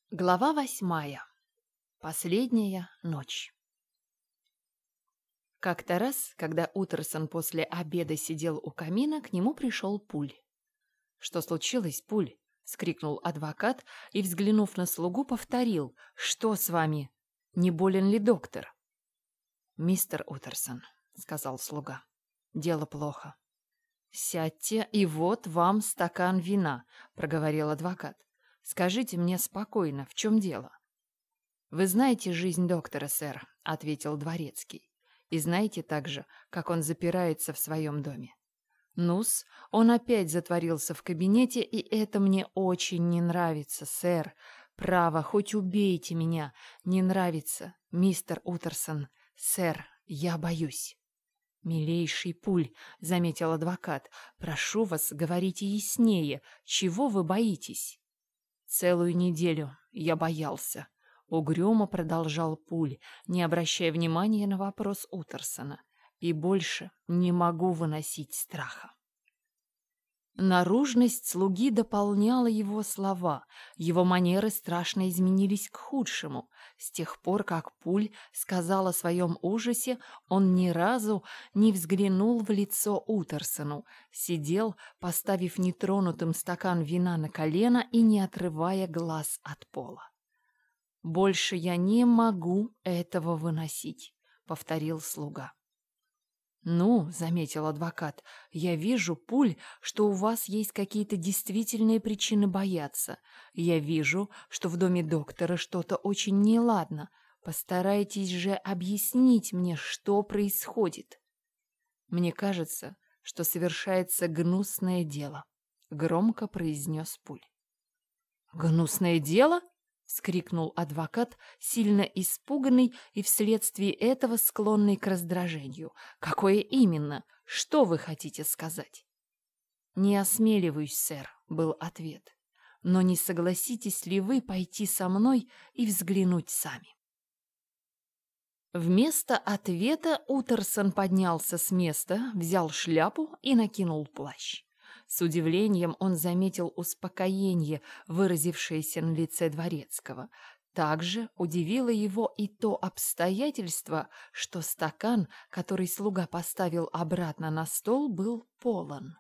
Глава 8. Последняя ночь. Как-то раз, когда Утерсон после обеда сидел у камина, к нему пришел Пуль. «Что случилось, Пуль?» — вскрикнул адвокат и, взглянув на слугу, повторил: «Что с вами? Не болен ли доктор?» «Мистер Утерсон», — сказал слуга, — «дело плохо». «Сядьте, и вот вам стакан вина», — проговорил адвокат. «Скажите мне спокойно, в чем дело?» «Вы знаете жизнь доктора, сэр», — ответил дворецкий. «И знаете также, как он запирается в своем доме. Ну-с, он опять затворился в кабинете, и это мне очень не нравится, сэр. Право, хоть убейте меня, не нравится, мистер Утерсон. Сэр, я боюсь». «Милейший Пуль», — заметил адвокат, — «прошу вас, говорите яснее. Чего вы боитесь?» «Целую неделю я боялся», — угрюмо продолжал Пуль, не обращая внимания на вопрос Утерсона. «И больше не могу выносить страха». Наружность слуги дополняла его слова. Его манеры страшно изменились к худшему. С тех пор, как Пуль сказал о своем ужасе, он ни разу не взглянул в лицо Утерсону, сидел, поставив нетронутым стакан вина на колено и не отрывая глаз от пола. «Больше я не могу этого выносить», — повторил слуга. «Ну, — заметил адвокат, — я вижу, Пуль, что у вас есть какие-то действительные причины бояться. Я вижу, что в доме доктора что-то очень неладно. Постарайтесь же объяснить мне, что происходит». «Мне кажется, что совершается гнусное дело», — громко произнес Пуль. «Гнусное дело?» — вскрикнул адвокат, сильно испуганный и вследствие этого склонный к раздражению. «Какое именно? Что вы хотите сказать?» «Не осмеливаюсь, сэр», — был ответ. «Но не согласитесь ли вы пойти со мной и взглянуть сами?» Вместо ответа Утерсон поднялся с места, взял шляпу и накинул плащ. С удивлением он заметил успокоение, выразившееся на лице дворецкого. Также удивило его и то обстоятельство, что стакан, который слуга поставил обратно на стол, был полон.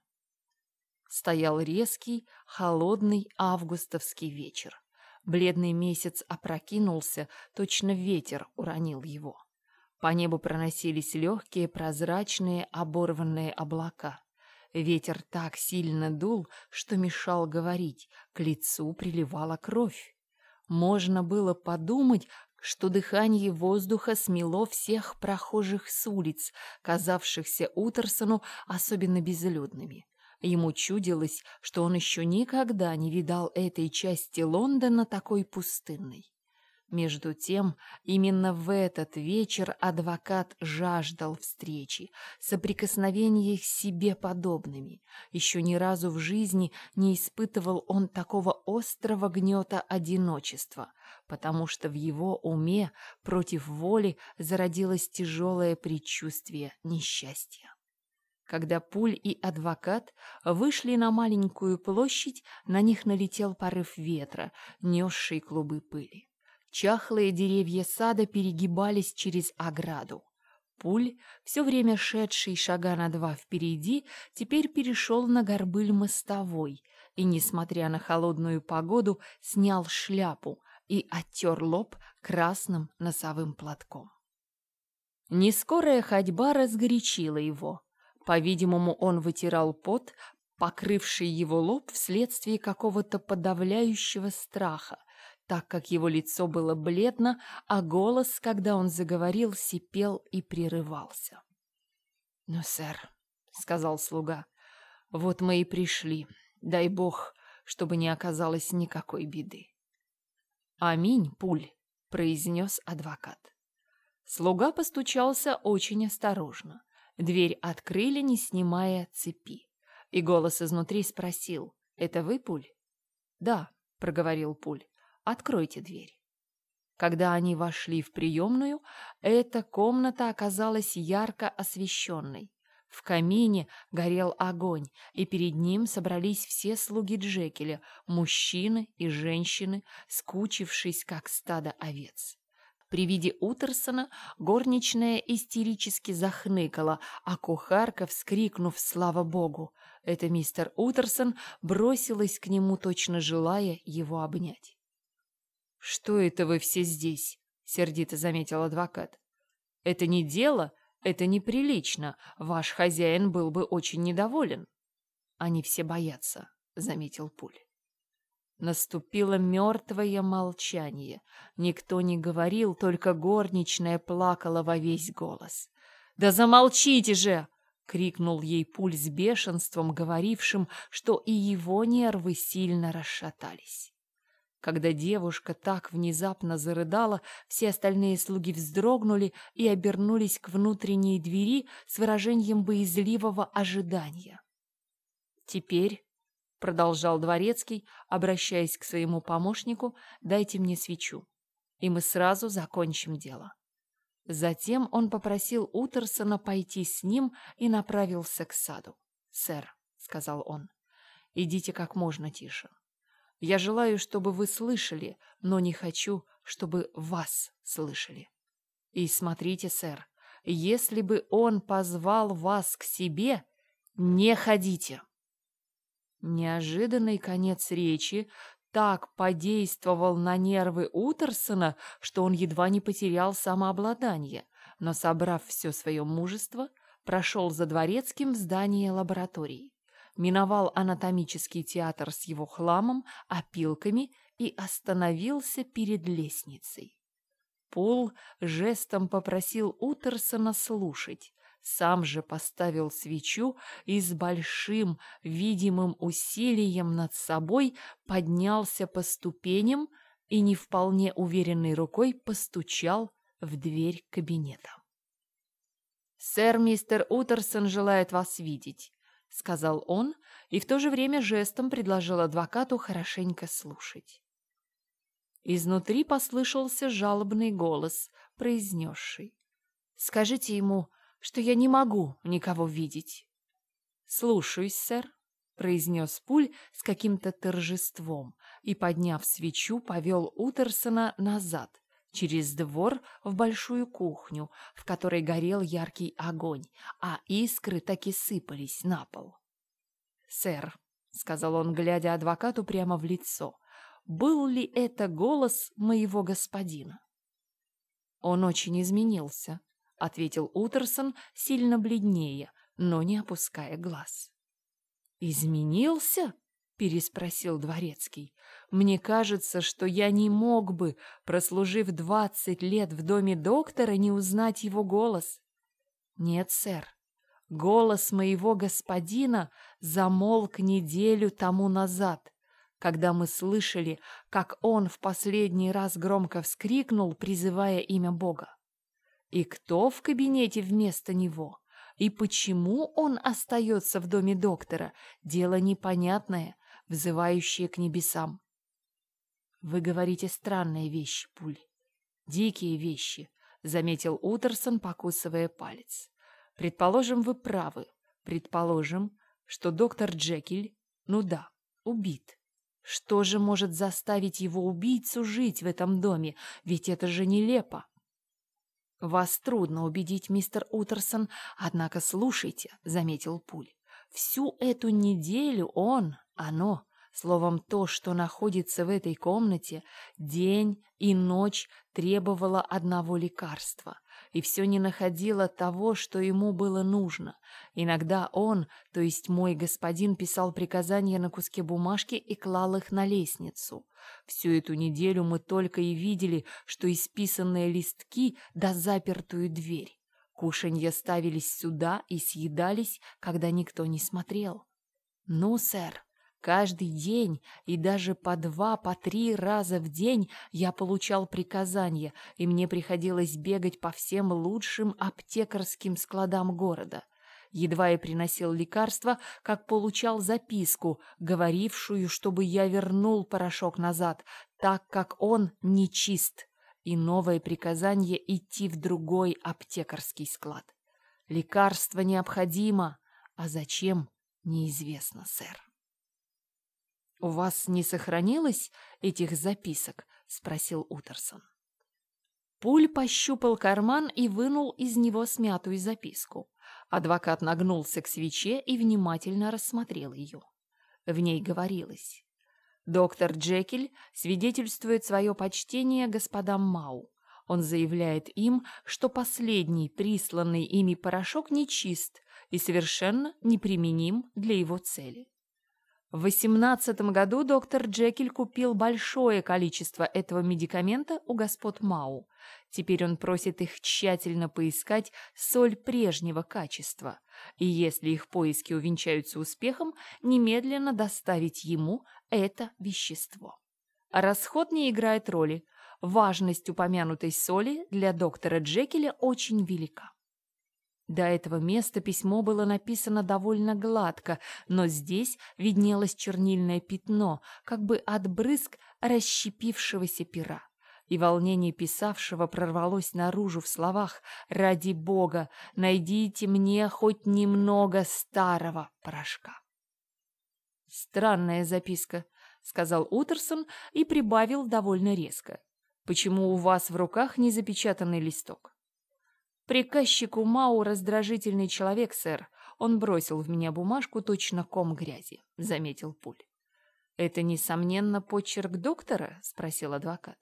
Стоял резкий, холодный августовский вечер. Бледный месяц опрокинулся, точно ветер уронил его. По небу проносились легкие, прозрачные, оборванные облака. Ветер так сильно дул, что мешал говорить, к лицу приливала кровь. Можно было подумать, что дыхание воздуха смело всех прохожих с улиц, казавшихся Утерсону особенно безлюдными. Ему чудилось, что он еще никогда не видал этой части Лондона такой пустынной. Между тем, именно в этот вечер адвокат жаждал встречи, соприкосновения с себе подобными. Еще ни разу в жизни не испытывал он такого острого гнета одиночества, потому что в его уме против воли зародилось тяжелое предчувствие несчастья. Когда Пуль и адвокат вышли на маленькую площадь, на них налетел порыв ветра, несший клубы пыли. Чахлые деревья сада перегибались через ограду. Пуль, все время шедший шага на два впереди, теперь перешел на горбыль мостовой и, несмотря на холодную погоду, снял шляпу и оттер лоб красным носовым платком. Нескорая ходьба разгорячила его. По-видимому, он вытирал пот, покрывший его лоб вследствие какого-то подавляющего страха, так как его лицо было бледно, а голос, когда он заговорил, сипел и прерывался. «Ну, сэр», — сказал слуга, — «вот мы и пришли. Дай бог, чтобы не оказалось никакой беды». «Аминь, Пуль», — произнес адвокат. Слуга постучался очень осторожно. Дверь открыли, не снимая цепи. И голос изнутри спросил: «Это вы, Пуль?» «Да», — проговорил Пуль. «Откройте дверь». Когда они вошли в приемную, эта комната оказалась ярко освещенной. В камине горел огонь, и перед ним собрались все слуги Джекиля, мужчины и женщины, скучившись, как стадо овец. При виде Утерсона горничная истерически захныкала, а кухарка, вскрикнув «Слава Богу!», это мистер Утерсон, бросилась к нему, точно желая его обнять. «Что это вы все здесь?» — сердито заметил адвокат. «Это не дело, это неприлично. Ваш хозяин был бы очень недоволен». «Они все боятся», — заметил Пуль. Наступило мертвое молчание. Никто не говорил, только горничная плакала во весь голос. «Да замолчите же!» — крикнул ей Пуль с бешенством, говорившим, что и его нервы сильно расшатались. Когда девушка так внезапно зарыдала, все остальные слуги вздрогнули и обернулись к внутренней двери с выражением боязливого ожидания. «Теперь», — продолжал дворецкий, обращаясь к своему помощнику, — «дайте мне свечу, и мы сразу закончим дело». Затем он попросил Утерсона пойти с ним и направился к саду. «Сэр», — сказал он, — «идите как можно тише. Я желаю, чтобы вы слышали, но не хочу, чтобы вас слышали. И смотрите, сэр, если бы он позвал вас к себе, не ходите». Неожиданный конец речи так подействовал на нервы Утерсона, что он едва не потерял самообладание, но, собрав все свое мужество, прошел за дворецким в здание лаборатории, миновал анатомический театр с его хламом, опилками и остановился перед лестницей. Пул жестом попросил Утерсона слушать, сам же поставил свечу и с большим видимым усилием над собой поднялся по ступеням и не вполне уверенной рукой постучал в дверь кабинета. «Сэр, мистер Утерсон желает вас видеть», — сказал он, и в то же время жестом предложил адвокату хорошенько слушать. Изнутри послышался жалобный голос, произнесший: «Скажите ему, что я не могу никого видеть». «Слушаюсь, сэр», — произнес Пуль с каким-то торжеством и, подняв свечу, повел Утерсона назад, через двор в большую кухню, в которой горел яркий огонь, а искры так и сыпались на пол. «Сэр», — сказал он, глядя адвокату прямо в лицо, — «был ли это голос моего господина?» «Он очень изменился», — ответил Утерсон, сильно бледнее, но не опуская глаз. «Изменился?» — переспросил дворецкий. «Мне кажется, что я не мог бы, прослужив 20 лет в доме доктора, не узнать его голос». «Нет, сэр, голос моего господина замолк неделю тому назад, когда мы слышали, как он в последний раз громко вскрикнул, призывая имя Бога. И кто в кабинете вместо него? И почему он остается в доме доктора? Дело непонятное, взывающее к небесам». «Вы говорите странные вещи, Пуль. Дикие вещи», — заметил Утерсон, покусывая палец. «Предположим, вы правы. Предположим, что доктор Джекиль, ну да, убит. Что же может заставить его убийцу жить в этом доме? Ведь это же нелепо». «Вас трудно убедить, мистер Утерсон, однако слушайте», — заметил Пуль. «Всю эту неделю оно, словом, то, что находится в этой комнате, день и ночь требовало одного лекарства, и все не находило того, что ему было нужно. Иногда он, то есть мой господин, писал приказания на куске бумажки и клал их на лестницу. Всю эту неделю мы только и видели, что исписанные листки да запертую дверь. Кушанья ставились сюда и съедались, когда никто не смотрел. Ну, сэр, каждый день и даже по 2, по 3 раза в день я получал приказания, и мне приходилось бегать по всем лучшим аптекарским складам города. Едва я приносил лекарства, как получал записку, говорившую, чтобы я вернул порошок назад, так как он нечист, и новое приказание идти в другой аптекарский склад. Лекарство необходимо, а зачем — неизвестно, сэр. «У вас не сохранилось этих записок?» — спросил Утерсон. Пуль пощупал карман и вынул из него смятую записку. Адвокат нагнулся к свече и внимательно рассмотрел ее. В ней говорилось: «Доктор Джекиль свидетельствует свое почтение господам Мау. Он заявляет им, что последний присланный ими порошок нечист и совершенно неприменим для его цели. В 18 году доктор Джекиль купил большое количество этого медикамента у господ Мау. Теперь он просит их тщательно поискать соль прежнего качества, и если их поиски увенчаются успехом, немедленно доставить ему это вещество. Расход не играет роли. Важность упомянутой соли для доктора Джекиля очень велика». До этого места письмо было написано довольно гладко, но здесь виднелось чернильное пятно, как бы от брызг расщепившегося пера. И волнение писавшего прорвалось наружу в словах: «Ради Бога, найдите мне хоть немного старого порошка». «Странная записка», — сказал Утерсон и прибавил довольно резко. «Почему у вас в руках не запечатанный листок?» «Приказчик у Мау раздражительный человек, сэр. Он бросил в меня бумажку, точно ком грязи», — заметил Пуль. «Это, несомненно, почерк доктора?» — спросил адвокат.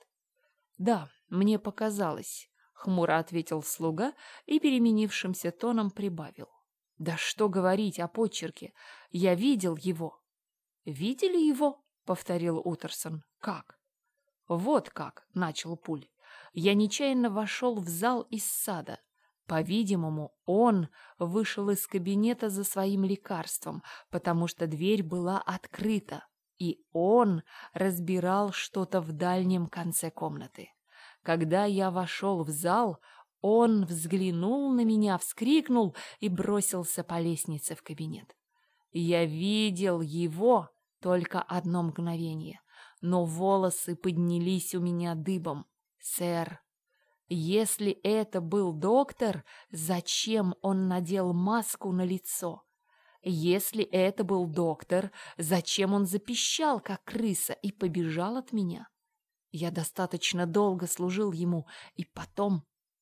«Да, мне показалось», — хмуро ответил слуга и переменившимся тоном прибавил. «Да что говорить о почерке? Я видел его». «Видели его?» — повторил Утерсон. «Как?» «Вот как», — начал Пуль. «Я нечаянно вошел в зал из сада. По-видимому, он вышел из кабинета за своим лекарством, потому что дверь была открыта, и он разбирал что-то в дальнем конце комнаты. Когда я вошел в зал, он взглянул на меня, вскрикнул и бросился по лестнице в кабинет. Я видел его только одно мгновение, но волосы поднялись у меня дыбом. Сэр, если это был доктор, зачем он надел маску на лицо? Если это был доктор, зачем он запищал, как крыса, и побежал от меня? Я достаточно долго служил ему, и потом...»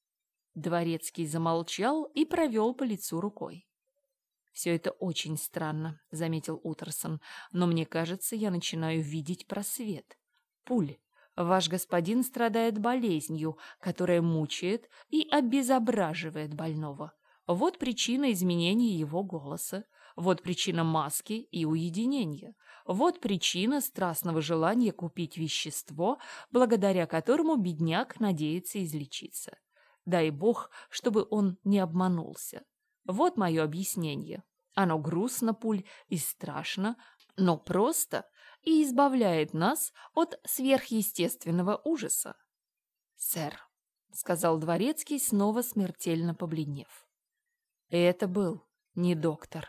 Дворецкий замолчал и провел по лицу рукой. «Все это очень странно», — заметил Утерсон, «но мне кажется, я начинаю видеть просвет. Пуль, ваш господин страдает болезнью, которая мучает и обезображивает больного. Вот причина изменения его голоса, вот причина маски и уединения, вот причина страстного желания купить вещество, благодаря которому бедняк надеется излечиться. Дай Бог, чтобы он не обманулся. Вот мое объяснение. Оно грустно, Пуль, и страшно, но просто и избавляет нас от сверхъестественного ужаса». «Сэр», — сказал дворецкий, снова смертельно побледнев. «Это был не доктор.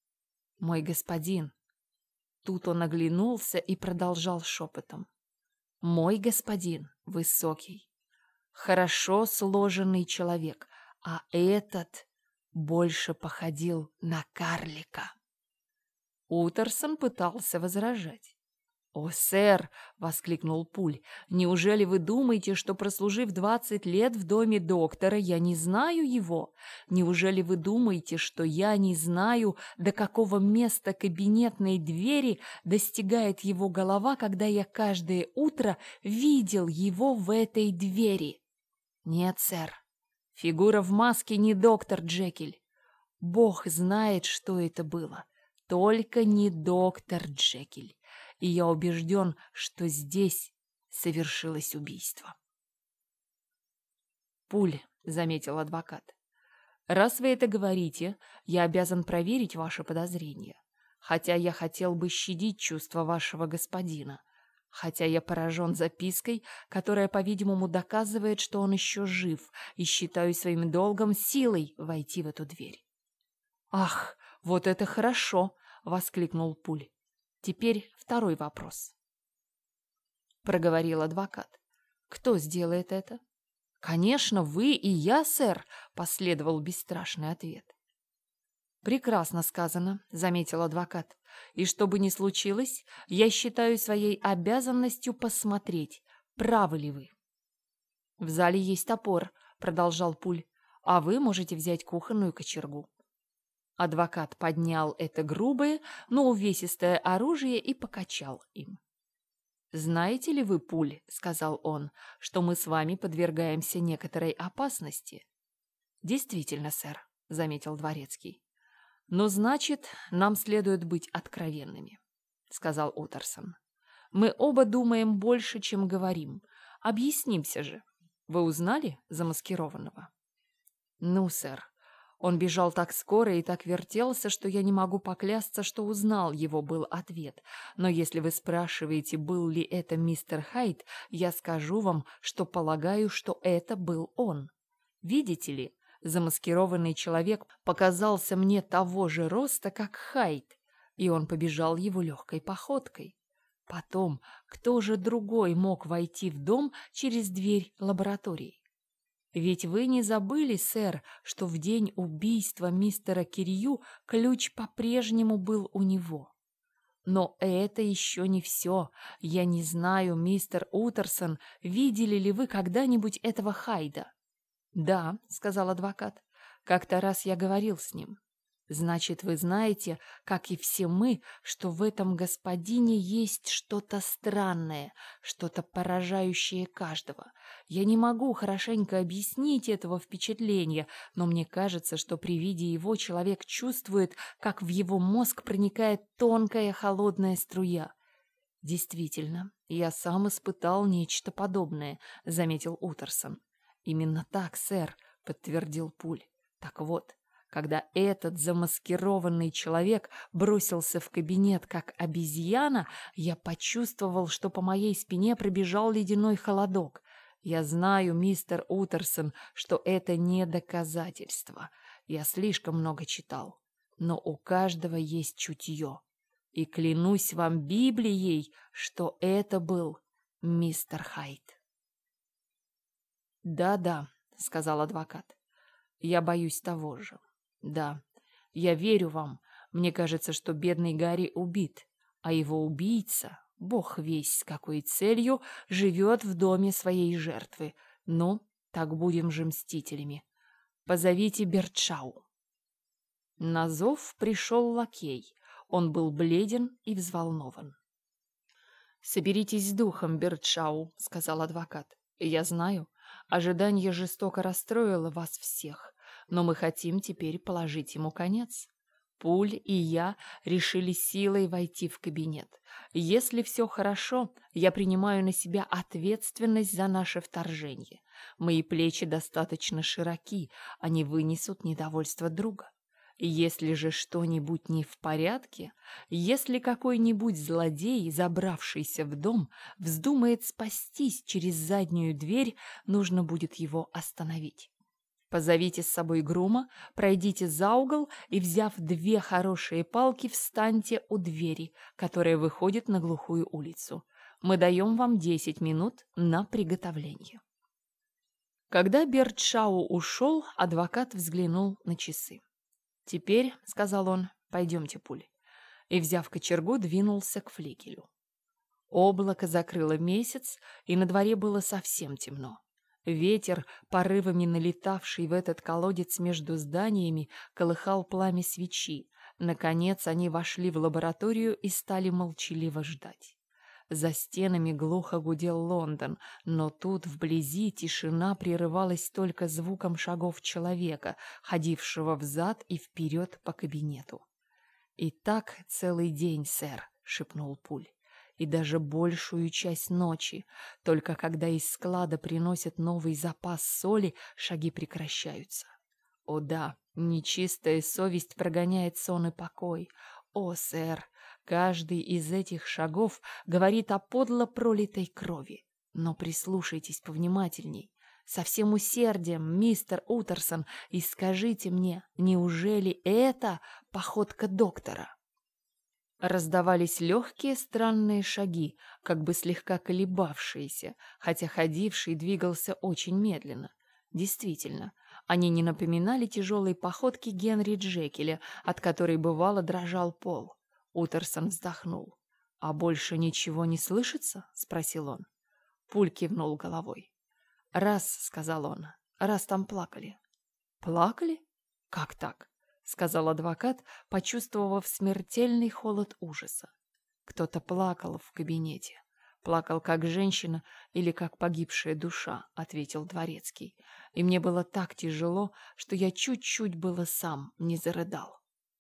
Мой господин». Тут он оглянулся и продолжал шепотом. «Мой господин высокий, хорошо сложенный человек, а этот больше походил на карлика». Утерсон пытался возражать. «О, сэр!» — воскликнул Пуль. «Неужели вы думаете, что, прослужив 20 лет в доме доктора, я не знаю его? Неужели вы думаете, что я не знаю, до какого места кабинетной двери достигает его голова, когда я каждое утро видел его в этой двери? Нет, сэр, фигура в маске не доктор Джекиль. Бог знает, что это было. Только не доктор Джекиль. И я убежден, что здесь совершилось убийство». «Пуль», — заметил адвокат, — «раз вы это говорите, я обязан проверить ваше подозрение. Хотя я хотел бы щадить чувства вашего господина, хотя я поражен запиской, которая, по-видимому, доказывает, что он еще жив, и считаю своим долгом силой войти в эту дверь». «Ах, вот это хорошо!» — воскликнул Пуль. «Теперь второй вопрос», — проговорил адвокат. «Кто сделает это? «Конечно, вы и я, сэр», — последовал бесстрашный ответ. «Прекрасно сказано», — заметил адвокат. «И что бы ни случилось, я считаю своей обязанностью посмотреть, правы ли вы». «В зале есть топор», — продолжал Пуль, «а вы можете взять кухонную кочергу». Адвокат поднял это грубое, но увесистое оружие и покачал им. «Знаете ли вы, Пуль, — сказал он, — что мы с вами подвергаемся некоторой опасности?» «Действительно, сэр», — заметил дворецкий. «Но значит, нам следует быть откровенными», — сказал Уттерсон. «Мы оба думаем больше, чем говорим. Объяснимся же. Вы узнали замаскированного?» «Ну, сэр, он бежал так скоро и так вертелся, что я не могу поклясться, что узнал его», — был ответ. «Но если вы спрашиваете, был ли это мистер Хайд, я скажу вам, что полагаю, что это был он. Видите ли, замаскированный человек показался мне того же роста, как Хайд, и он побежал его легкой походкой. Потом, кто же другой мог войти в дом через дверь лаборатории? Ведь вы не забыли, сэр, что в день убийства мистера Кирью ключ по-прежнему был у него. Но это еще не все. Я не знаю, мистер Уттерсон, видели ли вы когда-нибудь этого Хайда?» «Да», — сказал адвокат, — «как-то раз я говорил с ним». «Значит, вы знаете, как и все мы, что в этом господине есть что-то странное, что-то поражающее каждого. Я не могу хорошенько объяснить этого впечатления, но мне кажется, что при виде его человек чувствует, как в его мозг проникает тонкая холодная струя». «Действительно, я сам испытал нечто подобное», — заметил Уттерсон. «Именно так, сэр», — подтвердил Пуль. «Так вот, когда этот замаскированный человек бросился в кабинет как обезьяна, я почувствовал, что по моей спине пробежал ледяной холодок. Я знаю, мистер Уттерсон, что это не доказательство. Я слишком много читал. Но у каждого есть чутье. И клянусь вам Библией, что это был мистер Хайд». «Да-да», — сказал адвокат, — «я боюсь того же. Да, я верю вам. Мне кажется, что бедный Гарри убит, а его убийца, бог весть с какой целью, живет в доме своей жертвы. Ну, так будем же мстителями. Позовите Бертшау». На зов пришел лакей. Он был бледен и взволнован. «Соберитесь с духом, Бертшау», — сказал адвокат. «Я знаю, ожидание жестоко расстроило вас всех, но мы хотим теперь положить ему конец. Пуль и я решили силой войти в кабинет. Если все хорошо, я принимаю на себя ответственность за наше вторжение. Мои плечи достаточно широки, они вынесут недовольство друга. Если же что-нибудь не в порядке, если какой-нибудь злодей, забравшийся в дом, вздумает спастись через заднюю дверь, нужно будет его остановить. Позовите с собой грума, пройдите за угол и, взяв 2 хорошие палки, встаньте у двери, которая выходит на глухую улицу. Мы даем вам 10 минут на приготовление». Когда Бертшау ушел, адвокат взглянул на часы. «Теперь, — сказал он, — пойдемте, Пуль», и, взяв кочергу, двинулся к флигелю. Облако закрыло месяц, и на дворе было совсем темно. Ветер, порывами налетавший в этот колодец между зданиями, колыхал пламя свечи. Наконец они вошли в лабораторию и стали молчаливо ждать. За стенами глухо гудел Лондон, но тут вблизи тишина прерывалась только звуком шагов человека, ходившего взад и вперед по кабинету. «И так целый день, сэр», — шепнул Пуль, — «и даже большую часть ночи. Только когда из склада приносят новый запас соли, шаги прекращаются. О да, нечистая совесть прогоняет сон и покой. О, сэр, каждый из этих шагов говорит о подло пролитой крови. Но прислушайтесь повнимательней. Со всем усердием, мистер Уттерсон, и скажите мне, неужели это походка доктора?» Раздавались легкие странные шаги, как бы слегка колебавшиеся, хотя ходивший двигался очень медленно. Действительно, они не напоминали тяжелой походки Генри Джекиля, от которой бывало дрожал пол. Утерсон вздохнул. «А больше ничего не слышится?» — спросил он. Пуль кивнул головой. «Раз», — сказал он, — «раз там плакали». «Плакали? Как так?» — сказал адвокат, почувствовав смертельный холод ужаса. «Кто-то плакал в кабинете. Плакал как женщина или как погибшая душа», — ответил дворецкий. «И мне было так тяжело, что я чуть-чуть было сам не зарыдал».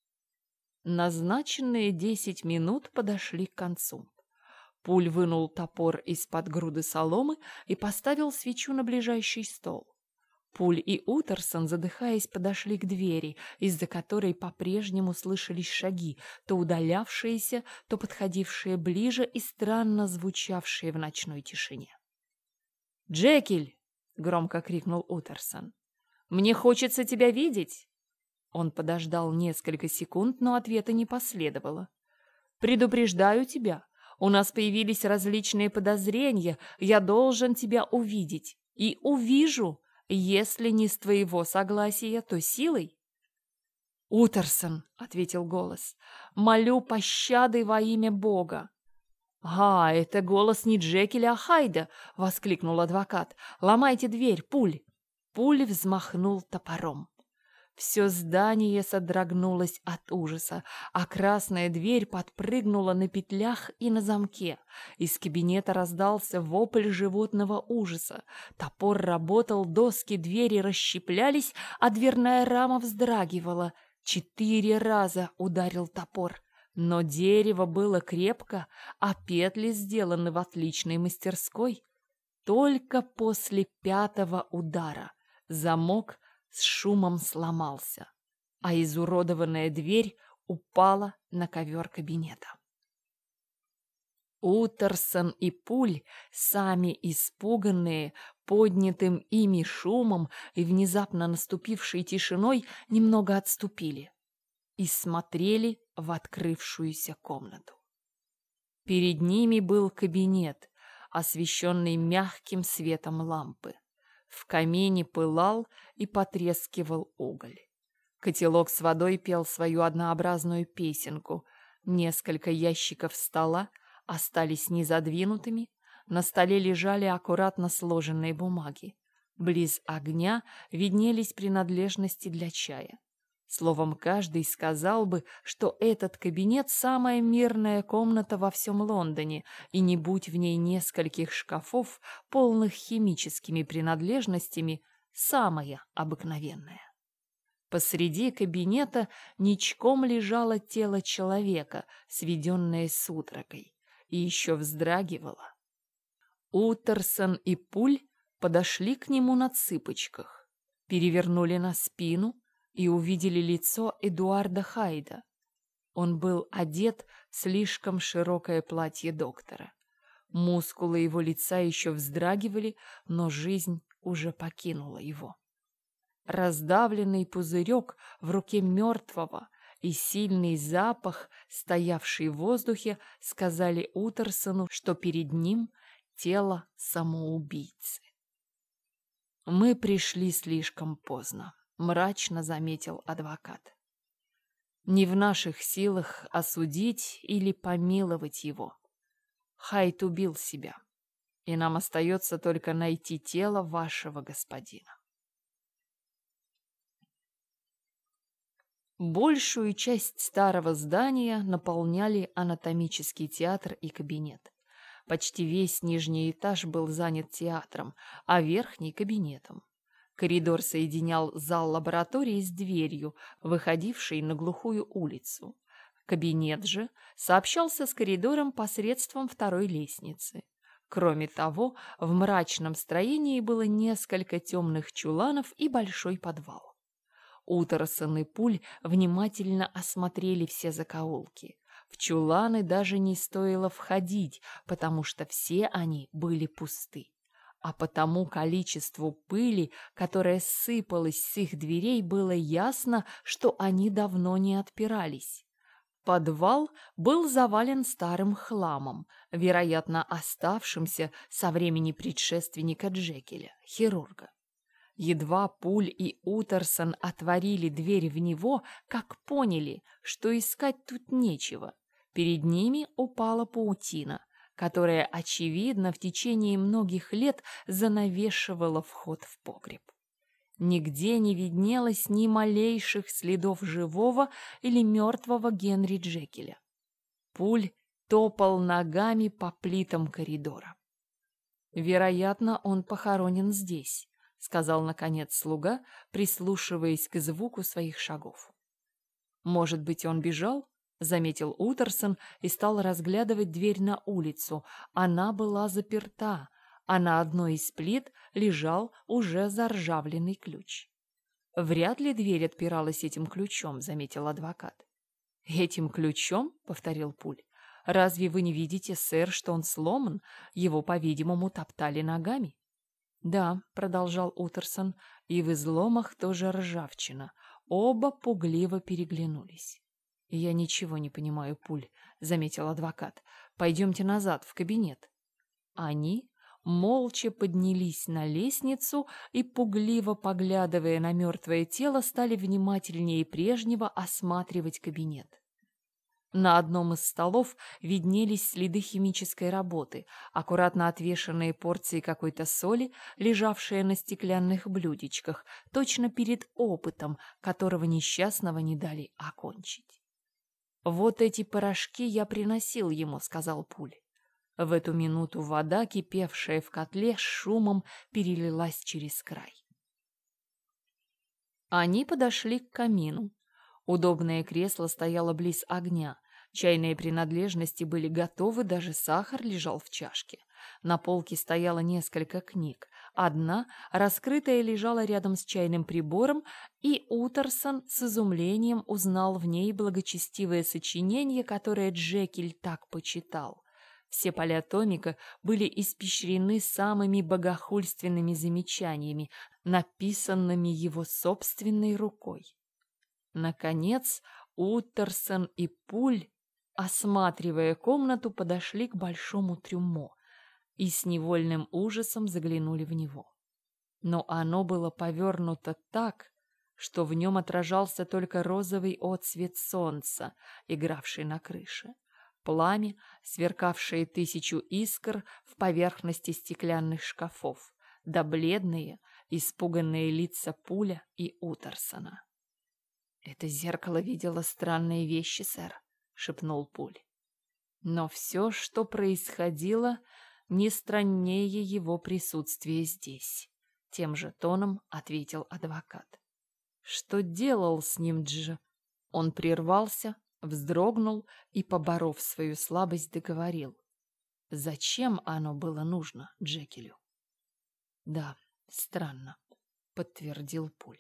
Назначенные 10 минут подошли к концу. Пуль вынул топор из-под груды соломы и поставил свечу на ближайший стол. Пуль и Утерсон, задыхаясь, подошли к двери, из-за которой по-прежнему слышались шаги, то удалявшиеся, то подходившие ближе и странно звучавшие в ночной тишине. «Джекиль!» — громко крикнул Утерсон. «Мне хочется тебя видеть!» Он подождал несколько секунд, но ответа не последовало. «Предупреждаю тебя, у нас появились различные подозрения, я должен тебя увидеть. И увижу, если не с твоего согласия, то силой». «Утерсон», — ответил голос, — «молю пощады во имя Бога». Это голос не Джекиля, а Хайда!» — воскликнул адвокат. «Ломайте дверь, Пуль!» Пуль взмахнул топором. Все здание содрогнулось от ужаса, а красная дверь подпрыгнула на петлях и на замке. Из кабинета раздался вопль животного ужаса. Топор работал, доски двери расщеплялись, а дверная рама вздрагивала. 4 раза ударил топор. Но дерево было крепко, а петли сделаны в отличной мастерской. Только после 5-го удара замок с шумом сломался, а изуродованная дверь упала на ковер кабинета. Утерсон и Пуль, сами испуганные, поднятым ими шумом и внезапно наступившей тишиной, немного отступили и смотрели в открывшуюся комнату. Перед ними был кабинет, освещенный мягким светом лампы. В камине пылал и потрескивал уголь. Котелок с водой пел свою однообразную песенку. Несколько ящиков стола остались незадвинутыми. На столе лежали аккуратно сложенные бумаги. Близ огня виднелись принадлежности для чая. Словом, каждый сказал бы, что этот кабинет – самая мирная комната во всем Лондоне, и не будь в ней нескольких шкафов, полных химическими принадлежностями, самая обыкновенная. Посреди кабинета ничком лежало тело человека, сведенное судорогой, и еще вздрагивало. Утерсон и Пуль подошли к нему на цыпочках, перевернули на спину и увидели лицо Эдуарда Хайда. Он был одет в слишком широкое платье доктора. Мускулы его лица еще вздрагивали, но жизнь уже покинула его. Раздавленный пузырек в руке мертвого и сильный запах, стоявший в воздухе, сказали Утерсону, что перед ним тело самоубийцы. «Мы пришли слишком поздно», — мрачно заметил адвокат. «Не в наших силах осудить или помиловать его. Хайд убил себя, и нам остается только найти тело вашего господина». Большую часть старого здания наполняли анатомический театр и кабинет. Почти весь нижний этаж был занят театром, а верхний — кабинетом. Коридор соединял зал лаборатории с дверью, выходившей на глухую улицу. Кабинет же сообщался с коридором посредством второй лестницы. Кроме того, в мрачном строении было несколько темных чуланов и большой подвал. Утерсон и Пуль внимательно осмотрели все закоулки. В чуланы даже не стоило входить, потому что все они были пусты. А по тому количеству пыли, которая сыпалась с их дверей, было ясно, что они давно не отпирались. Подвал был завален старым хламом, вероятно, оставшимся со времени предшественника Джекиля, хирурга. Едва Пуль и Утерсон отворили дверь в него, как поняли, что искать тут нечего. Перед ними упала паутина, которая, очевидно, в течение многих лет занавешивала вход в погреб. Нигде не виднелось ни малейших следов живого или мертвого Генри Джекиля. Пуль топал ногами по плитам коридора. «Вероятно, он похоронен здесь», — сказал, наконец, слуга, прислушиваясь к звуку своих шагов. «Может быть, он бежал?» — заметил Утерсон и стал разглядывать дверь на улицу. Она была заперта, а на одной из плит лежал уже заржавленный ключ. «Вряд ли дверь отпиралась этим ключом», — заметил адвокат. «Этим ключом?» — повторил Пуль. «Разве вы не видите, сэр, что он сломан? Его, по-видимому, топтали ногами». «Да», — продолжал Утерсон, — «и в изломах тоже ржавчина». Оба пугливо переглянулись. «Я ничего не понимаю, Пуль», — заметил адвокат. «Пойдемте назад, в кабинет». Они молча поднялись на лестницу и, пугливо поглядывая на мертвое тело, стали внимательнее прежнего осматривать кабинет. На одном из столов виднелись следы химической работы, аккуратно отвешенные порции какой-то соли, лежавшие на стеклянных блюдечках, точно перед опытом, которого несчастного не дали окончить. «Вот эти порошки я приносил ему», — сказал Пуль. В эту минуту вода, кипевшая в котле, с шумом перелилась через край. Они подошли к камину. Удобное кресло стояло близ огня. Чайные принадлежности были готовы, даже сахар лежал в чашке. На полке стояло несколько книг. Одна, раскрытая, лежала рядом с чайным прибором, и Утерсон с изумлением узнал в ней благочестивое сочинение, которое Джекиль так почитал. Все поля томика были испещрены самыми богохульственными замечаниями, написанными его собственной рукой. Наконец, Утерсон и Пуль, осматривая комнату, подошли к большому трюмо и с невольным ужасом заглянули в него. Но оно было повернуто так, что в нем отражался только розовый отсвет солнца, игравший на крыше, пламя, сверкавшее 1000 искр в поверхности стеклянных шкафов, да бледные, испуганные лица Пуля и Утерсона. «Это зеркало видело странные вещи, сэр», — шепнул Пуль. «Но все, что происходило, не страннее его присутствия здесь», — тем же тоном ответил адвокат. «Что делал с ним Дж?» Он прервался, вздрогнул и, поборов свою слабость, договорил. «Зачем оно было нужно Джекилю?» «Да, странно», — подтвердил Пуль.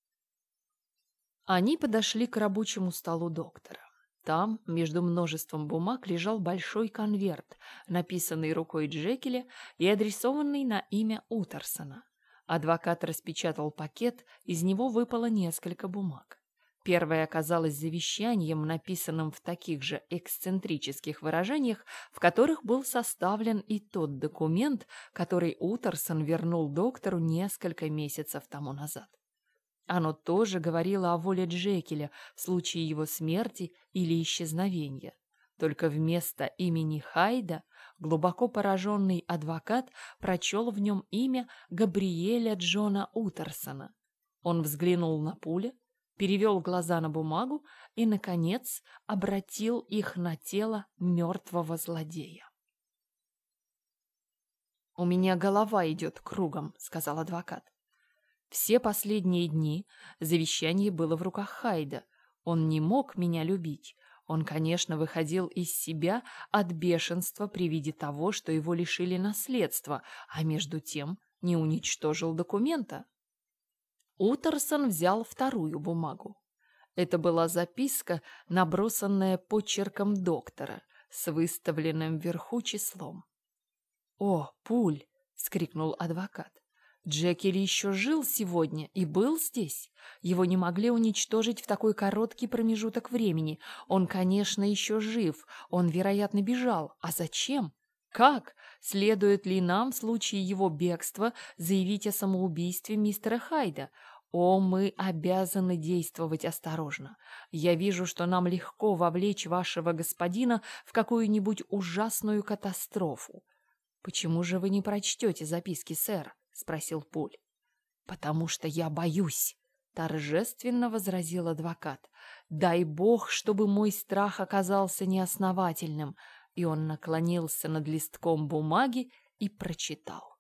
Они подошли к рабочему столу доктора. Там, между множеством бумаг, лежал большой конверт, написанный рукой Джекиля и адресованный на имя Утерсона. Адвокат распечатал пакет, из него выпало несколько бумаг. Первая оказалась завещанием, написанным в таких же эксцентрических выражениях, в которых был составлен и тот документ, который Утерсон вернул доктору несколько месяцев тому назад. Оно тоже говорило о воле Джекиля в случае его смерти или исчезновения. Только вместо имени Хайда глубоко пораженный адвокат прочел в нем имя Габриэля Джона Утерсона. Он взглянул на Пуля, перевел глаза на бумагу и, наконец, обратил их на тело мертвого злодея. «У меня голова идет кругом», — сказал адвокат. Все последние дни завещание было в руках Хайда. Он не мог меня любить. Он, конечно, выходил из себя от бешенства при виде того, что его лишили наследства, а между тем не уничтожил документа. Утерсон взял вторую бумагу. Это была записка, набросанная почерком доктора, с выставленным вверху числом. «О, Пуль!» — вскрикнул адвокат. Джекиль еще жил сегодня и был здесь. Его не могли уничтожить в такой короткий промежуток времени. Он, конечно, еще жив. Он, вероятно, бежал. А зачем? Как? Следует ли нам в случае его бегства заявить о самоубийстве мистера Хайда? О, мы обязаны действовать осторожно. Я вижу, что нам легко вовлечь вашего господина в какую-нибудь ужасную катастрофу. Почему же вы не прочтете записки, сэр? Спросил Пуль. Потому что я боюсь, торжественно возразил адвокат. Дай бог, чтобы мой страх оказался неосновательным. И он наклонился над листком бумаги и прочитал.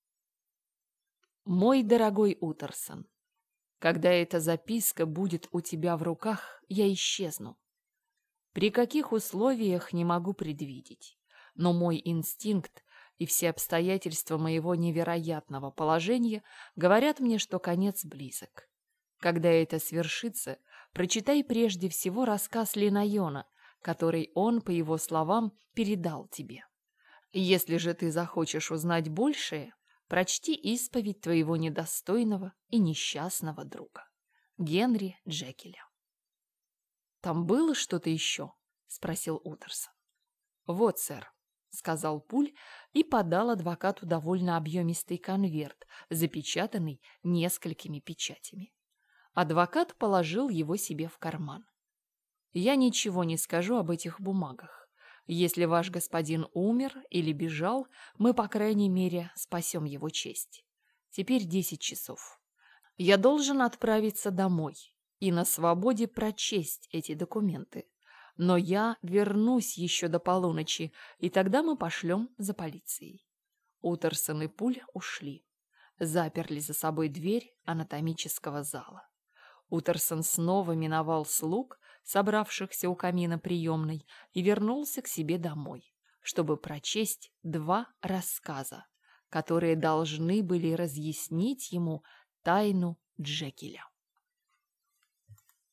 Мой дорогой Утерсон, когда эта записка будет у тебя в руках, я исчезну. При каких условиях не могу предвидеть, но мой инстинкт и все обстоятельства моего невероятного положения говорят мне, что конец близок. Когда это свершится, прочитай прежде всего рассказ Линайона, который он, по его словам, передал тебе. Если же ты захочешь узнать большее, прочти исповедь твоего недостойного и несчастного друга. Генри Джекиля. «Там было что-то еще?» — спросил Утерсон. «Вот, сэр», — сказал Пуль и подал адвокату довольно объемистый конверт, запечатанный несколькими печатями. Адвокат положил его себе в карман. «Я ничего не скажу об этих бумагах. Если ваш господин умер или бежал, мы, по крайней мере, спасем его честь. Теперь 10 часов. Я должен отправиться домой и на свободе прочесть эти документы. Но я вернусь еще до полуночи, и тогда мы пошлем за полицией». Утерсон и Пуль ушли. Заперли за собой дверь анатомического зала. Утерсон снова миновал слуг, собравшихся у камина приемной, и вернулся к себе домой, чтобы прочесть 2 рассказа, которые должны были разъяснить ему тайну Джекиля.